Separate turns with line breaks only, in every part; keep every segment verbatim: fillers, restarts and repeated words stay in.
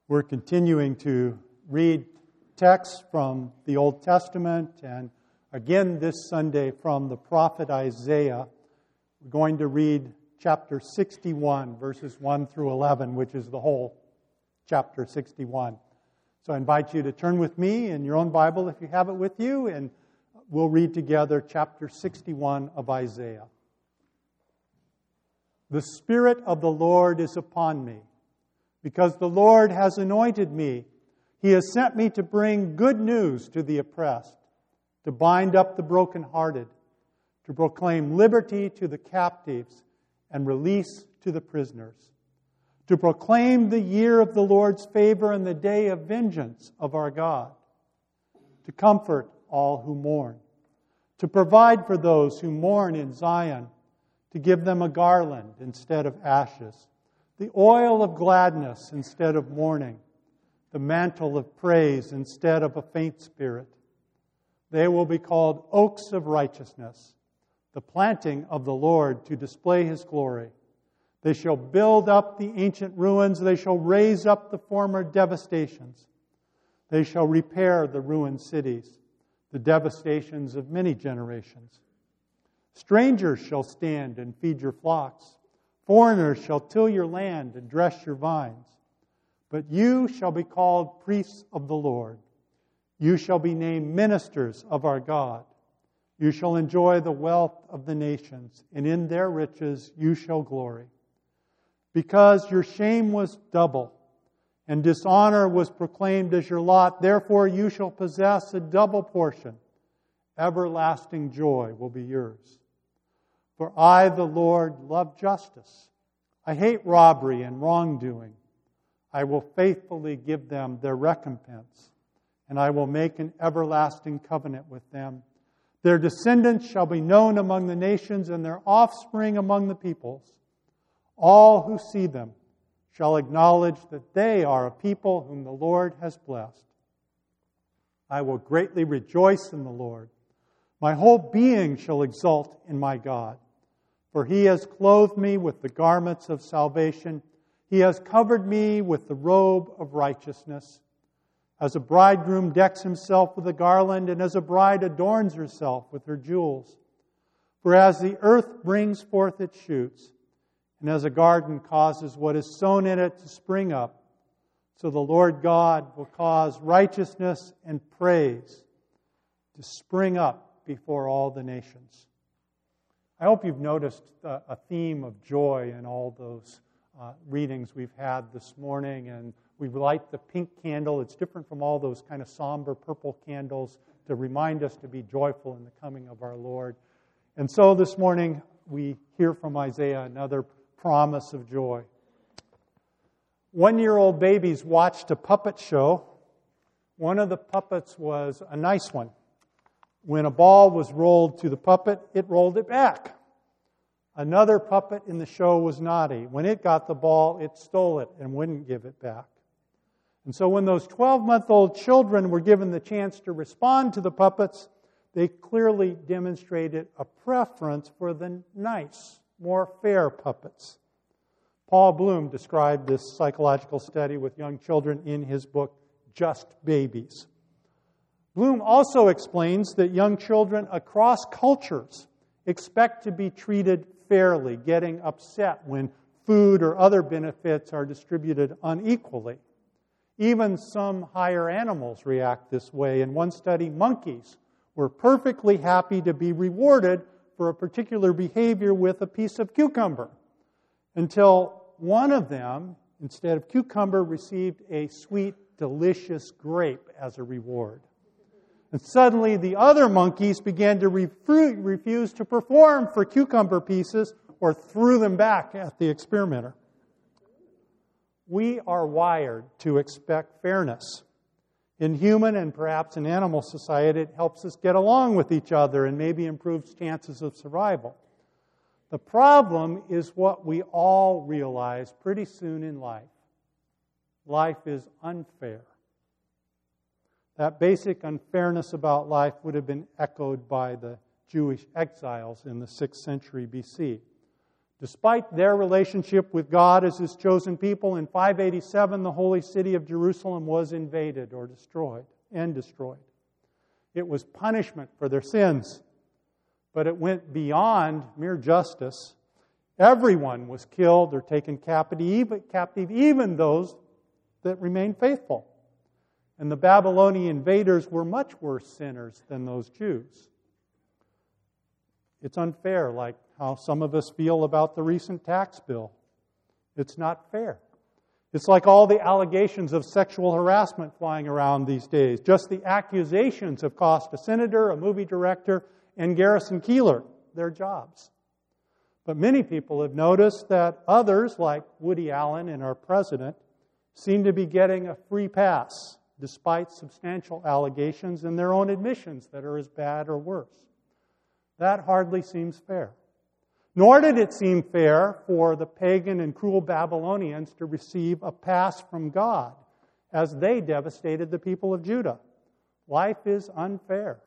We're continuing to read texts from the Old Testament, and again this Sunday from the prophet Isaiah. We're going to read chapter sixty-one, verses one through eleven, which is the whole chapter sixty-one. So I invite you to turn with me in your own Bible if you have it with you, and we'll read together chapter sixty-one of Isaiah. The Spirit of the Lord is upon me, because the Lord has anointed me. He has sent me to bring good news to the oppressed, to bind up the brokenhearted, to proclaim liberty to the captives and release to the prisoners, to proclaim the year of the Lord's favor and the day of vengeance of our God, to comfort all who mourn, to provide for those who mourn in Zion, to give them a garland instead of ashes, the oil of gladness instead of mourning, the mantle of praise instead of a faint spirit. They will be called oaks of righteousness, the planting of the Lord to display His glory. They shall build up the ancient ruins. They shall raise up the former devastations. They shall repair the ruined cities, the devastations of many generations. Strangers shall stand and feed your flocks. Foreigners shall till your land and dress your vines. But you shall be called priests of the Lord. You shall be named ministers of our God. You shall enjoy the wealth of the nations, and in their riches you shall glory. Because your shame was double, and dishonor was proclaimed as your lot, therefore you shall possess a double portion. Everlasting joy will be yours. For I, the Lord, love justice. I hate robbery and wrongdoing. I will faithfully give them their recompense, and I will make an everlasting covenant with them. Their descendants shall be known among the nations, and their offspring among the peoples. All who see them shall acknowledge that they are a people whom the Lord has blessed. I will greatly rejoice in the Lord. My whole being shall exult in my God. For He has clothed me with the garments of salvation. He has covered me with the robe of righteousness. As a bridegroom decks himself with a garland, and as a bride adorns herself with her jewels. For as the earth brings forth its shoots, and as a garden causes what is sown in it to spring up, so the Lord God will cause righteousness and praise to spring up before all the nations. I hope you've noticed a theme of joy in all those uh, readings we've had this morning. And we light the pink candle. It's different from all those kind of somber purple candles to remind us to be joyful in the coming of our Lord. And so this morning we hear from Isaiah another promise of joy. One-year-old babies watched a puppet show. One of the puppets was a nice one. When a ball was rolled to the puppet, it rolled it back. Another puppet in the show was naughty. When it got the ball, it stole it and wouldn't give it back. And so when those twelve-month-old children were given the chance to respond to the puppets, they clearly demonstrated a preference for the nice, more fair puppets. Paul Bloom described this psychological study with young children in his book, Just Babies. Bloom also explains that young children across cultures expect to be treated fairly, getting upset when food or other benefits are distributed unequally. Even some higher animals react this way. In one study, monkeys were perfectly happy to be rewarded for a particular behavior with a piece of cucumber, until one of them, instead of cucumber, received a sweet, delicious grape as a reward. And suddenly the other monkeys began to refu- refuse to perform for cucumber pieces or threw them back at the experimenter. We are wired to expect fairness. In human and perhaps in animal society, it helps us get along with each other and maybe improves chances of survival. The problem is what we all realize pretty soon in life. Life is unfair. That basic unfairness about life would have been echoed by the Jewish exiles in the sixth century B C. Despite their relationship with God as His chosen people, in five eighty-seven, the holy city of Jerusalem was invaded or destroyed and destroyed. It was punishment for their sins, but it went beyond mere justice. Everyone was killed or taken captive, even those that remained faithful. And the Babylonian invaders were much worse sinners than those Jews. It's unfair, like how some of us feel about the recent tax bill. It's not fair. It's like all the allegations of sexual harassment flying around these days. Just the accusations have cost a senator, a movie director, and Garrison Keillor their jobs. But many people have noticed that others, like Woody Allen and our president, seem to be getting a free pass, despite substantial allegations and their own admissions that are as bad or worse. That hardly seems fair. Nor did it seem fair for the pagan and cruel Babylonians to receive a pass from God as they devastated the people of Judah. Life is unfair.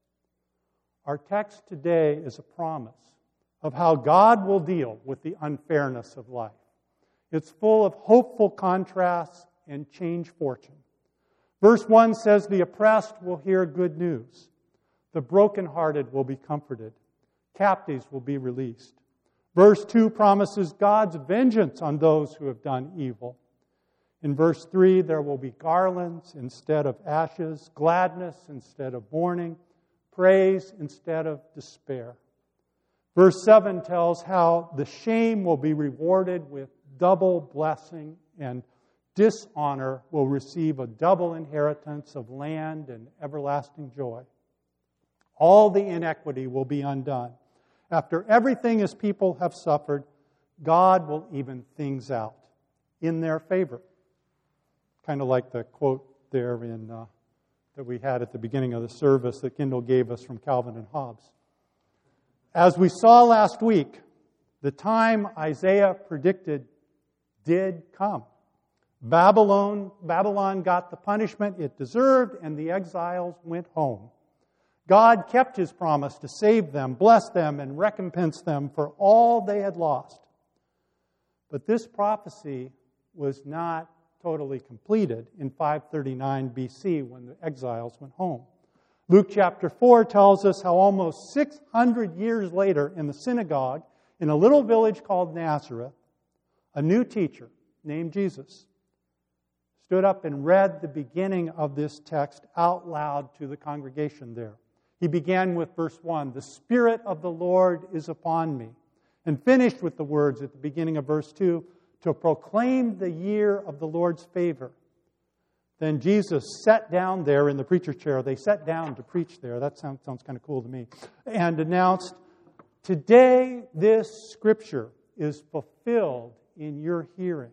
Our text today is a promise of how God will deal with the unfairness of life. It's full of hopeful contrasts and change fortune. Verse one says, the oppressed will hear good news. The brokenhearted will be comforted. Captives will be released. Verse two promises God's vengeance on those who have done evil. In verse three, there will be garlands instead of ashes, gladness instead of mourning, praise instead of despair. Verse seven tells how the shame will be rewarded with double blessing, and dishonor will receive a double inheritance of land and everlasting joy. All the inequity will be undone. After everything His people have suffered, God will even things out in their favor. Kind of like the quote there in uh, that we had at the beginning of the service that Kendall gave us from Calvin and Hobbes. As we saw last week, the time Isaiah predicted did come. Babylon, Babylon got the punishment it deserved, and the exiles went home. God kept His promise to save them, bless them, and recompense them for all they had lost. But this prophecy was not totally completed in five thirty-nine B C when the exiles went home. Luke chapter four tells us how almost six hundred years later in the synagogue in a little village called Nazareth, a new teacher named Jesus stood up and read the beginning of this text out loud to the congregation there. He began with verse one, the Spirit of the Lord is upon me, and finished with the words at the beginning of verse two, to proclaim the year of the Lord's favor. Then Jesus sat down there in the preacher chair. They sat down to preach there. That sounds, sounds kind of cool to me. And announced, today this scripture is fulfilled in your hearing.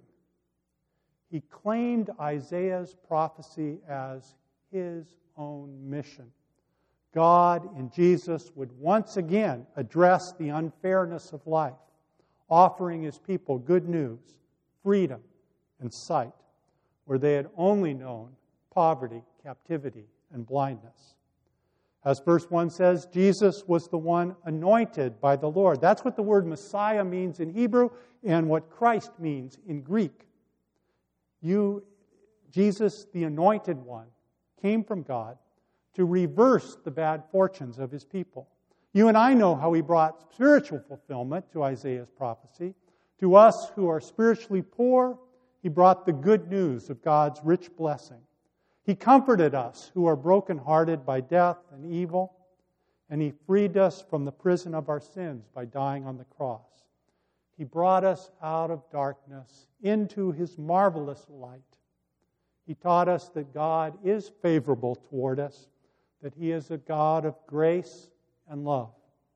He claimed Isaiah's prophecy as His own mission. God in Jesus would once again address the unfairness of life, offering His people good news, freedom, and sight, where they had only known poverty, captivity, and blindness. As verse one says, Jesus was the one anointed by the Lord. That's what the word Messiah means in Hebrew and what Christ means in Greek. You, Jesus, the anointed one, came from God to reverse the bad fortunes of His people. You and I know how He brought spiritual fulfillment to Isaiah's prophecy. To us who are spiritually poor, He brought the good news of God's rich blessing. He comforted us who are brokenhearted by death and evil, and He freed us from the prison of our sins by dying on the cross. He brought us out of darkness into His marvelous light. He taught us that God is favorable toward us, that He is a God of grace and love.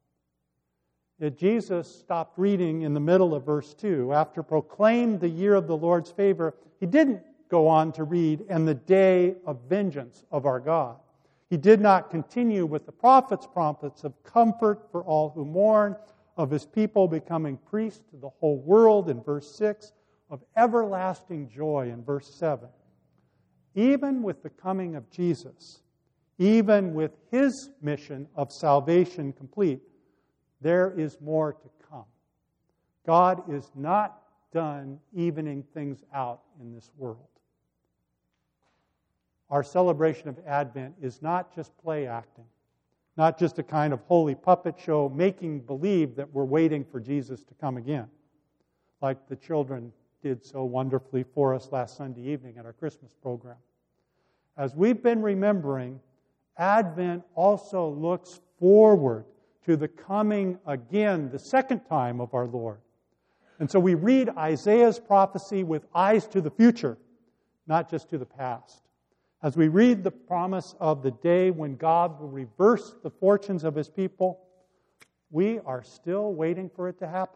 Yet Jesus stopped reading in the middle of verse two. After proclaimed the year of the Lord's favor, He didn't go on to read, and the day of vengeance of our God. He did not continue with the prophet's prophets of comfort for all who mourn, of His people becoming priests to the whole world in verse six, of everlasting joy in verse seven. Even with the coming of Jesus, even with His mission of salvation complete, there is more to come. God is not done evening things out in this world. Our celebration of Advent is not just play acting, not just a kind of holy puppet show making believe that we're waiting for Jesus to come again, like the children did so wonderfully for us last Sunday evening at our Christmas program. As we've been remembering, Advent also looks forward to the coming again, the second time of our Lord. And so we read Isaiah's prophecy with eyes to the future, not just to the past. As we read the promise of the day when God will reverse the fortunes of His people, we are still waiting for it to happen.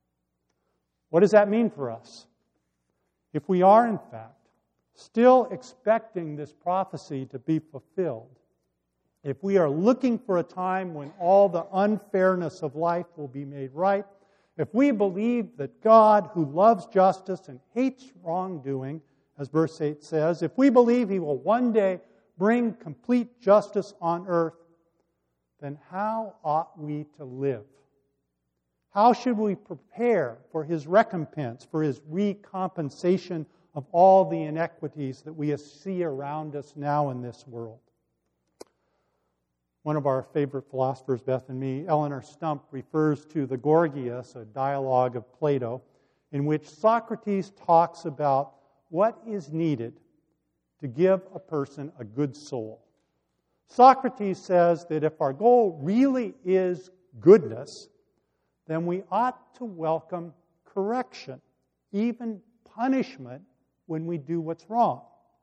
What does that mean for us? If we are, in fact, still expecting this prophecy to be fulfilled, if we are looking for a time when all the unfairness of life will be made right, if we believe that God, who loves justice and hates wrongdoing, as verse eight says, if we believe He will one day bring complete justice on earth, then how ought we to live? How should we prepare for His recompense, for His recompensation of all the inequities that we see around us now in this world? One of our favorite philosophers, Beth and me, Eleanor Stump, refers to the Gorgias, a dialogue of Plato, in which Socrates talks about what is needed to give a person a good soul. Socrates says that if our goal really is goodness, then we ought to welcome correction, even punishment when we do what's wrong.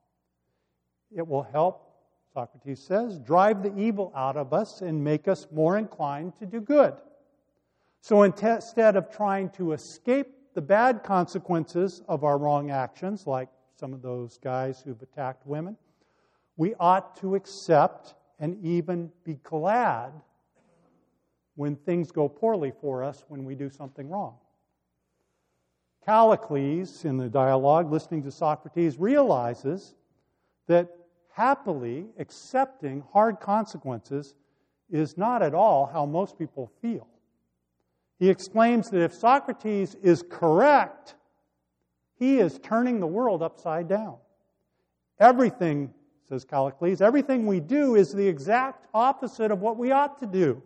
It will help, Socrates says, drive the evil out of us and make us more inclined to do good. So instead of trying to escape the bad consequences of our wrong actions, like some of those guys who've attacked women, we ought to accept and even be glad when things go poorly for us when we do something wrong. Callicles, in the dialogue, listening to Socrates, realizes that happily accepting hard consequences is not at all how most people feel. He explains that if Socrates is correct, he is turning the world upside down. Everything, says Callicles, everything we do is the exact opposite of what we ought to do.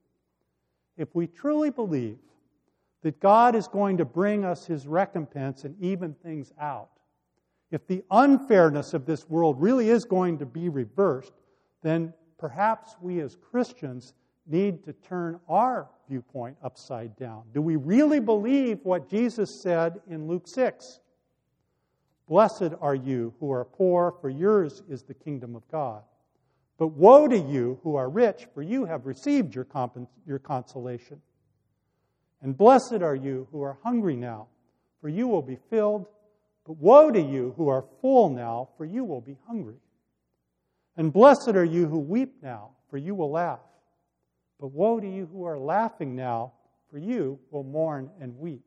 If we truly believe that God is going to bring us His recompense and even things out, if the unfairness of this world really is going to be reversed, then perhaps we as Christians need to turn our viewpoint upside down. Do we really believe what Jesus said in Luke six? Blessed are you who are poor, for yours is the kingdom of God. But woe to you who are rich, for you have received your, comp- your consolation. And blessed are you who are hungry now, for you will be filled. But woe to you who are full now, for you will be hungry. And blessed are you who weep now, for you will laugh. But woe to you who are laughing now, for you will mourn and weep.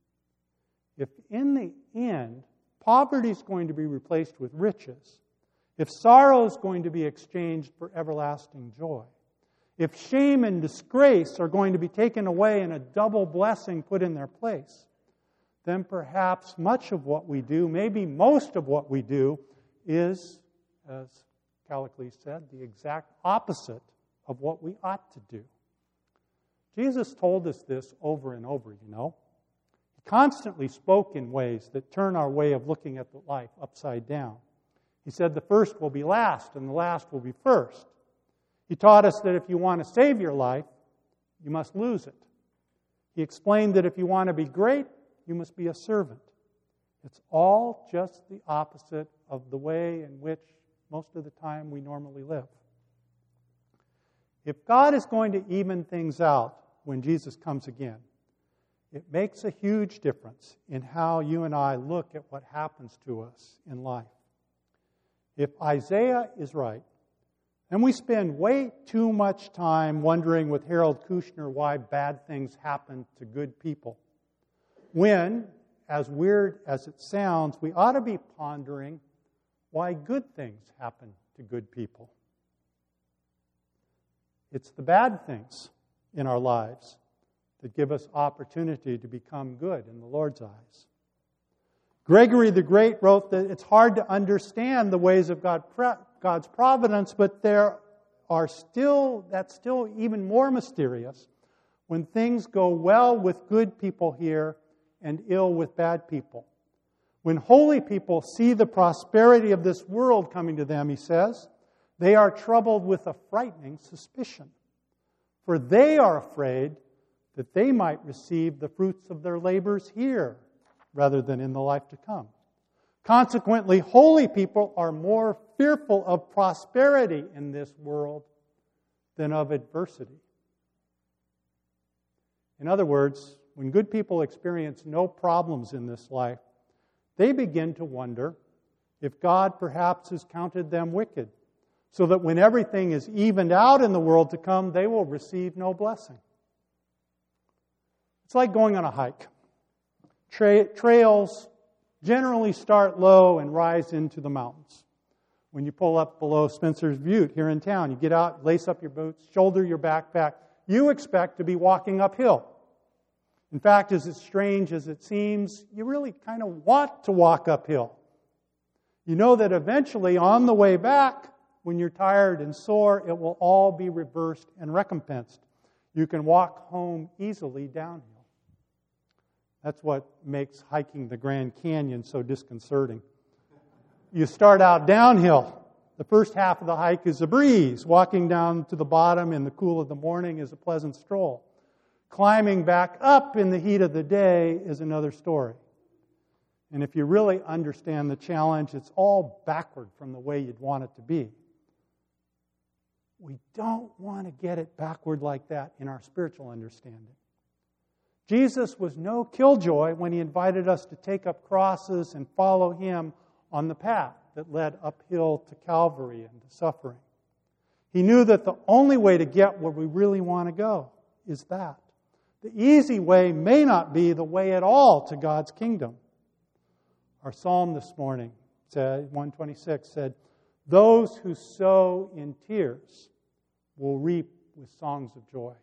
If in the end, poverty is going to be replaced with riches, if sorrow is going to be exchanged for everlasting joy, if shame and disgrace are going to be taken away and a double blessing put in their place, then perhaps much of what we do, maybe most of what we do, is, as Callicles said, the exact opposite of what we ought to do. Jesus told us this over and over, you know. He constantly spoke in ways that turn our way of looking at the life upside down. He said the first will be last and the last will be first. He taught us that if you want to save your life, you must lose it. He explained that if you want to be great, you must be a servant. It's all just the opposite of the way in which most of the time we normally live. If God is going to even things out when Jesus comes again, it makes a huge difference in how you and I look at what happens to us in life. If Isaiah is right, and we spend way too much time wondering with Harold Kushner why bad things happen to good people, when, as weird as it sounds, we ought to be pondering why good things happen to good people. It's the bad things in our lives that give us opportunity to become good in the Lord's eyes. Gregory the Great wrote that it's hard to understand the ways of God, God's providence, but there are still, that's still even more mysterious when things go well with good people here and ill with bad people. When holy people see the prosperity of this world coming to them, he says, they are troubled with a frightening suspicion, for they are afraid that they might receive the fruits of their labors here rather than in the life to come. Consequently, holy people are more fearful of prosperity in this world than of adversity. In other words, when good people experience no problems in this life, they begin to wonder if God perhaps has counted them wicked, so that when everything is evened out in the world to come, they will receive no blessing. It's like going on a hike. Tra- trails generally start low and rise into the mountains. When you pull up below Spencer's Butte here in town, you get out, lace up your boots, shoulder your backpack. You expect to be walking uphill. In fact, as strange as it seems, you really kind of want to walk uphill. You know that eventually, on the way back, when you're tired and sore, it will all be reversed and recompensed. You can walk home easily downhill. That's what makes hiking the Grand Canyon so disconcerting. You start out downhill. The first half of the hike is a breeze. Walking down to the bottom in the cool of the morning is a pleasant stroll. Climbing back up in the heat of the day is another story. And if you really understand the challenge, it's all backward from the way you'd want it to be. We don't want to get it backward like that in our spiritual understanding. Jesus was no killjoy when he invited us to take up crosses and follow him on the path that led uphill to Calvary and to suffering. He knew that the only way to get where we really want to go is that. The easy way may not be the way at all to God's kingdom. Our psalm this morning, said, one twenty-six, said, "Those who sow in tears will reap with songs of joy."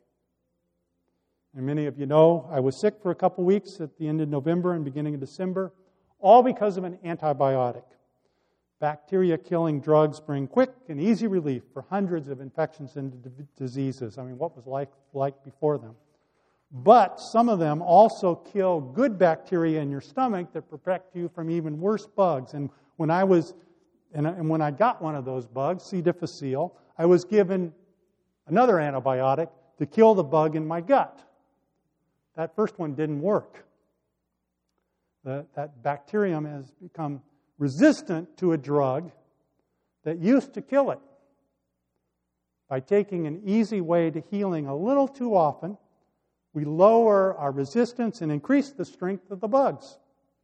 And many of you know I was sick for a couple weeks at the end of November and beginning of December, all because of an antibiotic. Bacteria-killing drugs bring quick and easy relief for hundreds of infections and d- diseases. I mean, what was life like before them? But some of them also kill good bacteria in your stomach that protect you from even worse bugs. And when I was, and when I got one of those bugs, C. difficile, I was given another antibiotic to kill the bug in my gut. That first one didn't work. The, that bacterium has become resistant to a drug that used to kill it. By taking an easy way to healing a little too often, we lower our resistance and increase the strength of the bugs.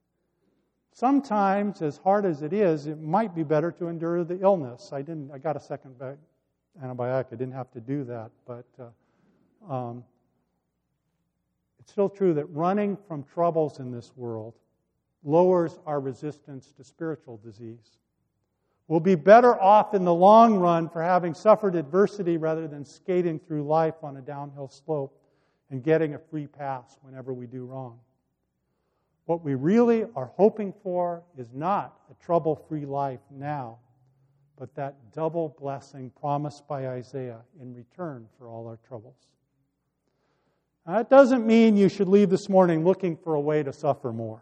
Sometimes, as hard as it is, it might be better to endure the illness. I didn't. I got a second antibiotic. I didn't have to do that, but uh, um, it's still true that running from troubles in this world lowers our resistance to spiritual disease. We'll be better off in the long run for having suffered adversity rather than skating through life on a downhill slope and getting a free pass whenever we do wrong. What we really are hoping for is not a trouble-free life now, but that double blessing promised by Isaiah in return for all our troubles. Now, that doesn't mean you should leave this morning looking for a way to suffer more.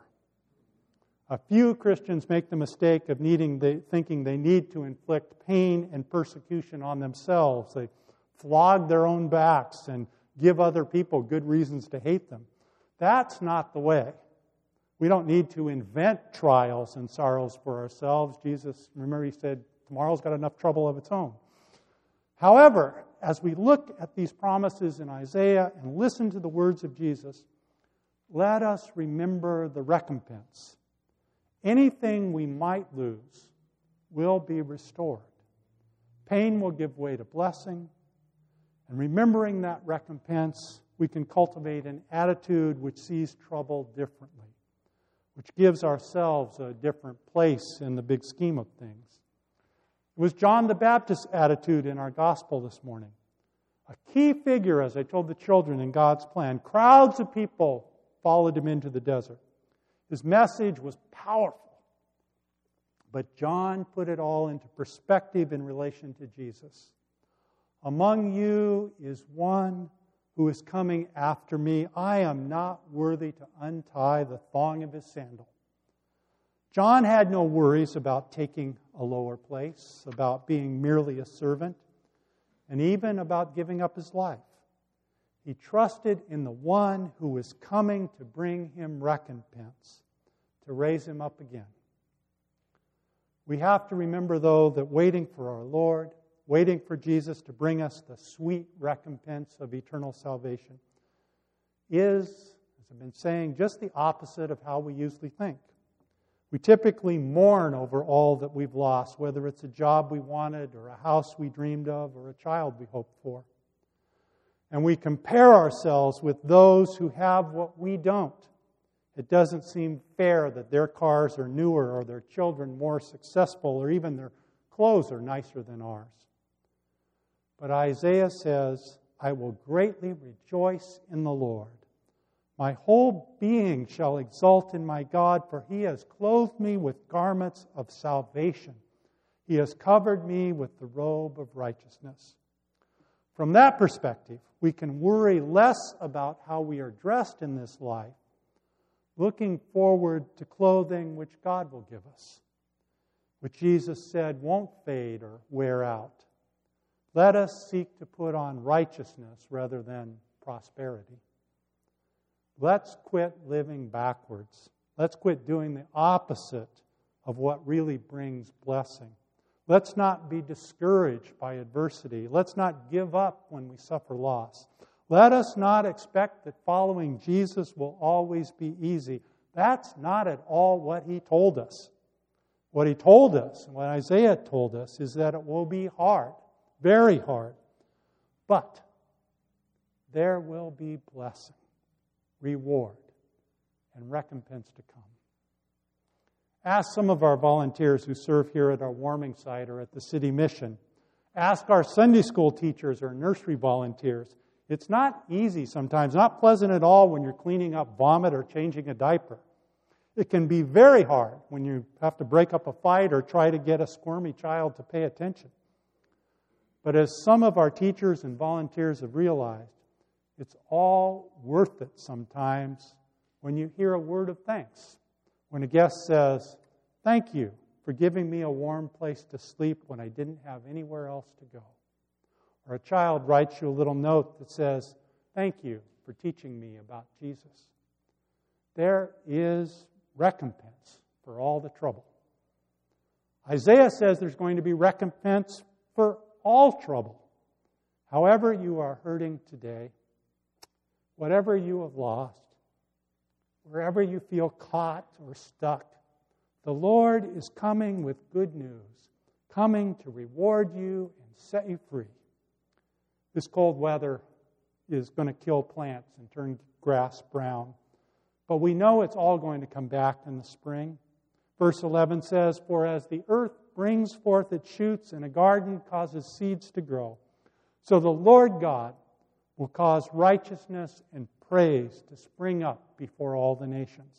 A few Christians make the mistake of needing the, thinking they need to inflict pain and persecution on themselves. They flog their own backs and give other people good reasons to hate them. That's not the way. We don't need to invent trials and sorrows for ourselves. Jesus, remember, he said, tomorrow's got enough trouble of its own. However, as we look at these promises in Isaiah and listen to the words of Jesus, let us remember the recompense. Anything we might lose will be restored. Pain will give way to blessing. And remembering that recompense, we can cultivate an attitude which sees trouble differently, which gives ourselves a different place in the big scheme of things. It was John the Baptist's attitude in our gospel this morning. A key figure, as I told the children, in God's plan. Crowds of people followed him into the desert. His message was powerful. But John put it all into perspective in relation to Jesus. Among you is one who is coming after me. I am not worthy to untie the thong of his sandal. John had no worries about taking a lower place, about being merely a servant, and even about giving up his life. He trusted in the one who was coming to bring him recompense, to raise him up again. We have to remember, though, that waiting for our Lord, waiting for Jesus to bring us the sweet recompense of eternal salvation, is, as I've been saying, just the opposite of how we usually think. We typically mourn over all that we've lost, whether it's a job we wanted or a house we dreamed of or a child we hoped for. And we compare ourselves with those who have what we don't. It doesn't seem fair that their cars are newer or their children more successful or even their clothes are nicer than ours. But Isaiah says, I will greatly rejoice in the Lord. My whole being shall exult in my God, for he has clothed me with garments of salvation. He has covered me with the robe of righteousness. From that perspective, we can worry less about how we are dressed in this life, looking forward to clothing which God will give us, which Jesus said won't fade or wear out. Let us seek to put on righteousness rather than prosperity. Let's quit living backwards. Let's quit doing the opposite of what really brings blessing. Let's not be discouraged by adversity. Let's not give up when we suffer loss. Let us not expect that following Jesus will always be easy. That's not at all what he told us. What he told us, what Isaiah told us, is that it will be hard, very hard. But there will be blessing, reward, and recompense to come. Ask some of our volunteers who serve here at our warming site or at the city mission. Ask our Sunday school teachers or nursery volunteers. It's not easy sometimes, not pleasant at all when you're cleaning up vomit or changing a diaper. It can be very hard when you have to break up a fight or try to get a squirmy child to pay attention. But as some of our teachers and volunteers have realized, it's all worth it sometimes when you hear a word of thanks. When a guest says, thank you for giving me a warm place to sleep when I didn't have anywhere else to go. Or a child writes you a little note that says, thank you for teaching me about Jesus. There is recompense for all the trouble. Isaiah says there's going to be recompense for all trouble. However you are hurting today, whatever you have lost, wherever you feel caught or stuck, the Lord is coming with good news, coming to reward you and set you free. This cold weather is going to kill plants and turn grass brown, but we know it's all going to come back in the spring. Verse eleven says, for as the earth brings forth its shoots and a garden causes seeds to grow, so the Lord God will cause righteousness and praise to spring up before all the nations.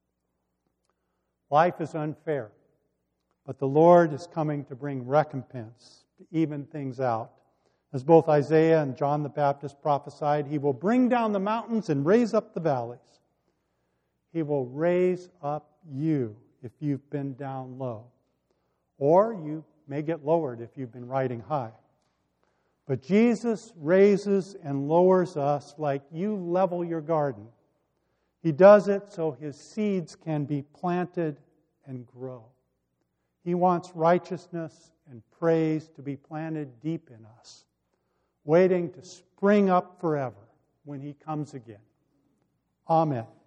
Life is unfair, but the Lord is coming to bring recompense, to even things out. As both Isaiah and John the Baptist prophesied, he will bring down the mountains and raise up the valleys. He will raise up you if you've been down low, or you may get lowered if you've been riding high. But Jesus raises and lowers us like you level your garden. He does it so his seeds can be planted and grow. He wants righteousness and praise to be planted deep in us, waiting to spring up forever when he comes again. Amen.